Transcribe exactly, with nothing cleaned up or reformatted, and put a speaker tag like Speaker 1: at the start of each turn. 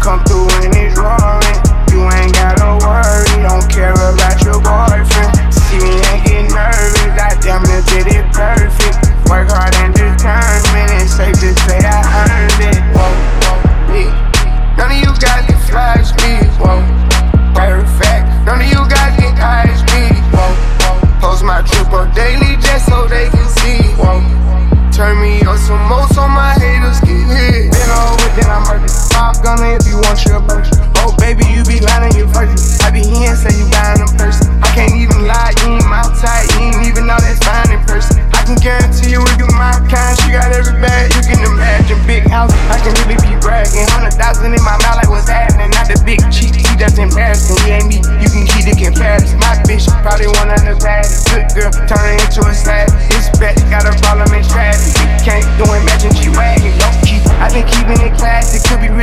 Speaker 1: come through when it's roaring. You ain't gotta worry, don't care about your boyfriend. See me and get nervous, I damn near did it perfect. Work hard and determined, it's safe to say I earned it. Whoa, whoa, yeah. None of you guys can flash me, whoa. Perfect, none of you guys can hide me, whoa. Post my trip up daily just so they can see, whoa. Turn me up some more so my haters get hit. Been over, then I'm murdered. Pop gunner if you want your purchase. Oh baby, you be lying your virgin. I be here and say you buying a person. I can't even lie, you ain't mouth tight, you ain't even know that's fine in person. I can guarantee you if you my kind, she got every bag you can imagine. Big house, I can really be bragging. Hundred thousand in my mouth like what's happening. Not the big cheat, see that's embarrassing. You ain't me, you can keep the comparison. My bitch probably one of the baddest. Good girl, turn her into a sad. This bitch got a problem.